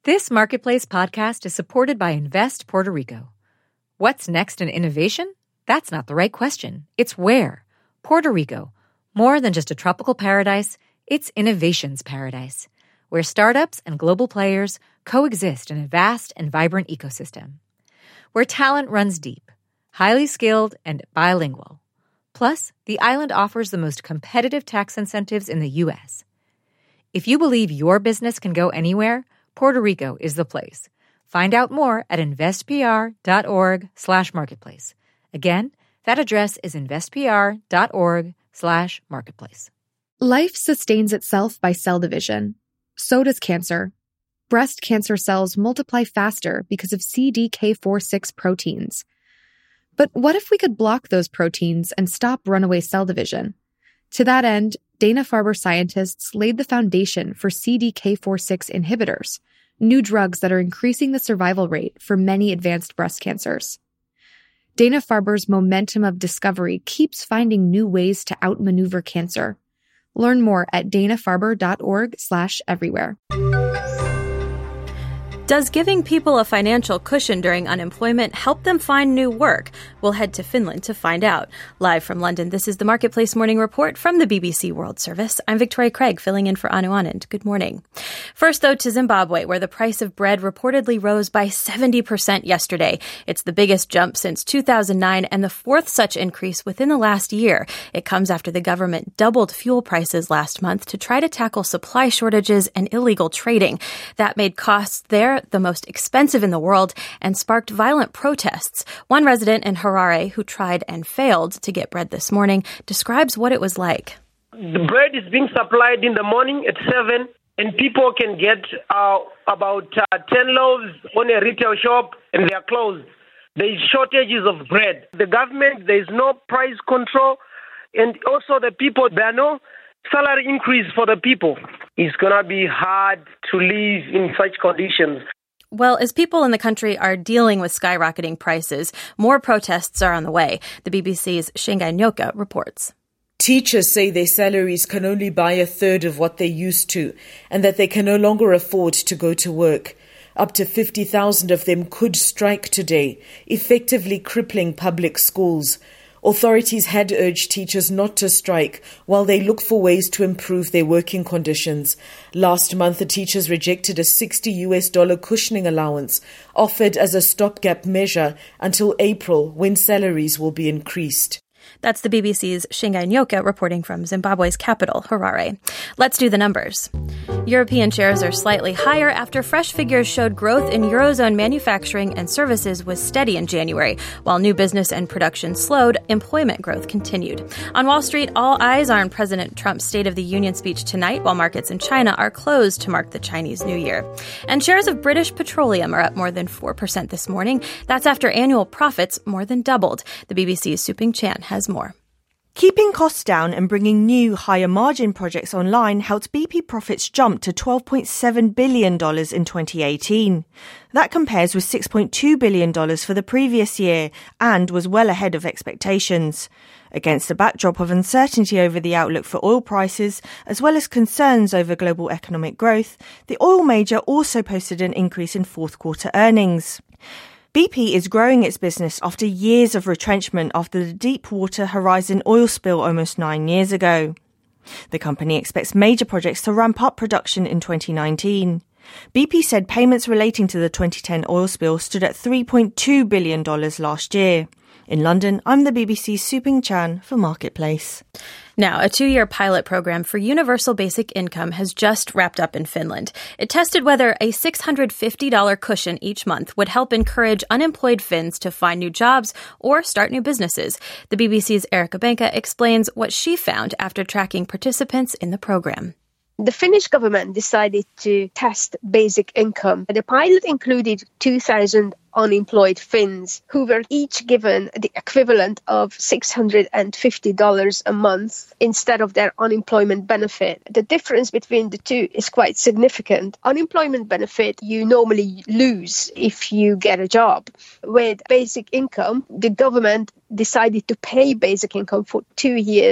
This Marketplace podcast is supported by Invest Puerto Rico. What's next in innovation? That's not the right question. It's where. Puerto Rico. More than just a tropical paradise, it's innovation's paradise, where startups and global players coexist in a vast and vibrant ecosystem. Where talent runs deep, highly skilled, and bilingual. Plus, the island offers the most competitive tax incentives in the U.S. If you believe your business can go anywhere, Puerto Rico is the place. Find out more at investpr.org/marketplace. Again, that address is investpr.org/marketplace. Life sustains itself by cell division. So does cancer. Breast cancer cells multiply faster because of CDK4/6 proteins. But what if we could block those proteins and stop runaway cell division? To that end, Dana-Farber scientists laid the foundation for CDK4/6 inhibitors, new drugs that are increasing the survival rate for many advanced breast cancers. Dana-Farber's momentum of discovery keeps finding new ways to outmaneuver cancer. Learn more at danafarber.org/everywhere. Does giving people a financial cushion during unemployment help them find new work? We'll head to Finland to find out. Live from London, this is the Marketplace Morning Report from the BBC World Service. I'm Victoria Craig, filling in for Anu Anand. Good morning. First, though, to Zimbabwe, where the price of bread reportedly rose by 70% yesterday. It's the biggest jump since 2009 and the fourth such increase within the last year. It comes after the government doubled fuel prices last month to try to tackle supply shortages and illegal trading. That made costs there the most expensive in the world and sparked violent protests. One resident in Harare who tried and failed to get bread this morning describes what it was like. The bread is being supplied in the morning at 7, and people can get about 10 loaves on a retail shop, and they are closed. There is shortages of bread. The government, there is no price control, and also the people, there are no salary increase for the people. It's going to be hard to live in such conditions. Well, as people in the country are dealing with skyrocketing prices, more protests are on the way. The BBC's Shingai Nyoka reports. Teachers say their salaries can only buy a third of what they used to, and that they can no longer afford to go to work. Up to 50,000 of them could strike today, effectively crippling public schools. Authorities had urged teachers not to strike while they look for ways to improve their working conditions. Last month, the teachers rejected a $60 cushioning allowance offered as a stopgap measure until April, when salaries will be increased. That's the BBC's Shingai Nyoka reporting from Zimbabwe's capital, Harare. Let's do the numbers. European shares are slightly higher after fresh figures showed growth in Eurozone manufacturing and services was steady in January. While new business and production slowed, employment growth continued. On Wall Street, all eyes are on President Trump's State of the Union speech tonight, while markets in China are closed to mark the Chinese New Year. And shares of British Petroleum are up more than 4% this morning. That's after annual profits more than doubled. The BBC's Suping Chan has more. Keeping costs down and bringing new, higher margin projects online helped BP profits jump to $12.7 billion in 2018. That compares with $6.2 billion for the previous year and was well ahead of expectations. Against a backdrop of uncertainty over the outlook for oil prices, as well as concerns over global economic growth, the oil major also posted an increase in fourth quarter earnings. BP is growing its business after years of retrenchment after the Deepwater Horizon oil spill almost 9 years ago. The company expects major projects to ramp up production in 2019. BP said payments relating to the 2010 oil spill stood at $3.2 billion last year. In London, I'm the BBC's Suping Chan for Marketplace. Now, a 2-year pilot program for universal basic income has just wrapped up in Finland. It tested whether a $650 cushion each month would help encourage unemployed Finns to find new jobs or start new businesses. The BBC's Erika Benka explains what she found after tracking participants in the program. The Finnish government decided to test basic income. The pilot included 2,000 unemployed Finns who were each given the equivalent of $650 a month instead of their unemployment benefit. The difference between the two is quite significant. Unemployment benefit you normally lose if you get a job. With basic income, the government decided to pay basic income for 2 years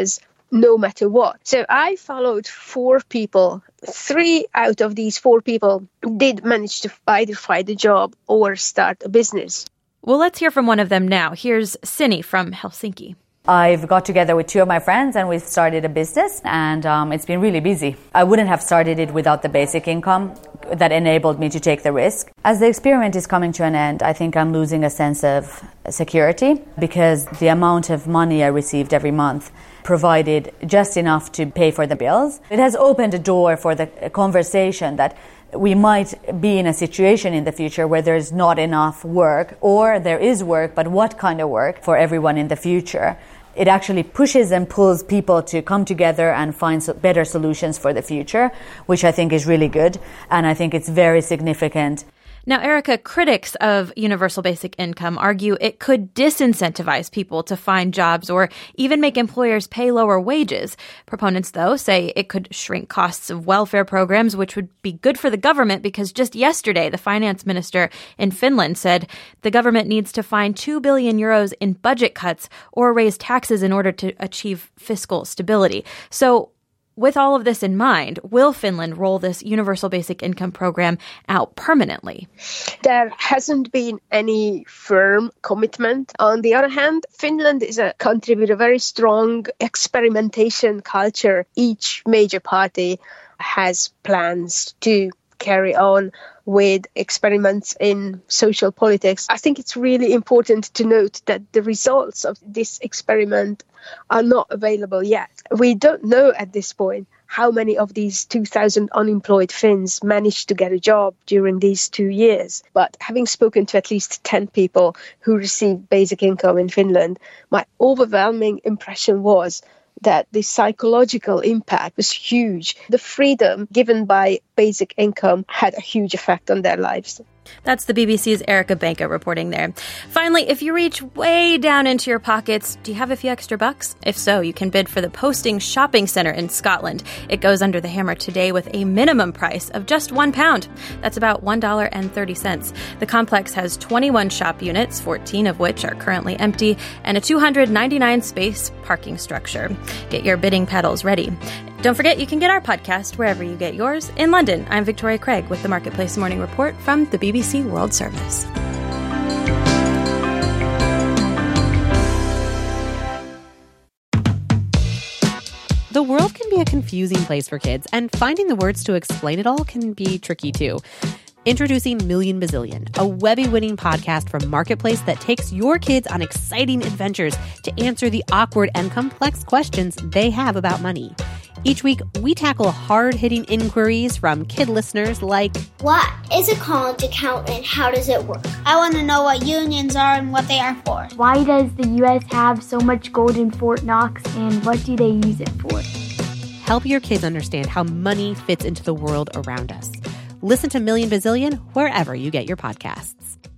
no matter what. So I followed 4 people. 3 out of these 4 people did manage to either find a job or start a business. Well, let's hear from one of them now. Here's Sini from Helsinki. I've got together with 2 of my friends and we've started a business, and it's been really busy. I wouldn't have started it without the basic income that enabled me to take the risk. As the experiment is coming to an end, I think I'm losing a sense of security because the amount of money I received every month provided just enough to pay for the bills. It has opened a door for the conversation that we might be in a situation in the future where there's not enough work, or there is work, but what kind of work for everyone in the future. It actually pushes and pulls people to come together and find better solutions for the future, which I think is really good. And I think it's very significant. Now, Erica, critics of universal basic income argue it could disincentivize people to find jobs or even make employers pay lower wages. Proponents, though, say it could shrink costs of welfare programs, which would be good for the government because just yesterday, the finance minister in Finland said the government needs to find 2 billion euros in budget cuts or raise taxes in order to achieve fiscal stability. So, with all of this in mind, will Finland roll this universal basic income program out permanently? There hasn't been any firm commitment. On the other hand, Finland is a country with a very strong experimentation culture. Each major party has plans to carry on with experiments in social politics. I think it's really important to note that the results of this experiment are not available yet. We don't know at this point how many of these 2,000 unemployed Finns managed to get a job during these 2 years. But having spoken to at least 10 people who received basic income in Finland, my overwhelming impression was that the psychological impact was huge. The freedom given by basic income had a huge effect on their lives. That's the BBC's Erica Banka reporting there. Finally, if you reach way down into your pockets, do you have a few extra bucks? If so, you can bid for the Posting Shopping Centre in Scotland. It goes under the hammer today with a minimum price of just £1. That's about $1.30. The complex has 21 shop units, 14 of which are currently empty, and a 299-space parking structure. Get your bidding paddles ready. Don't forget, you can get our podcast wherever you get yours. In London, I'm Victoria Craig with the Marketplace Morning Report from the BBC World Service. The world can be a confusing place for kids, and finding the words to explain it all can be tricky too. Introducing Million Bazillion, a Webby-winning podcast from Marketplace that takes your kids on exciting adventures to answer the awkward and complex questions they have about money. Each week, we tackle hard-hitting inquiries from kid listeners like, what is a college account and how does it work? I want to know what unions are and what they are for. Why does the U.S. have so much gold in Fort Knox and what do they use it for? Help your kids understand how money fits into the world around us. Listen to Million Bazillion wherever you get your podcasts.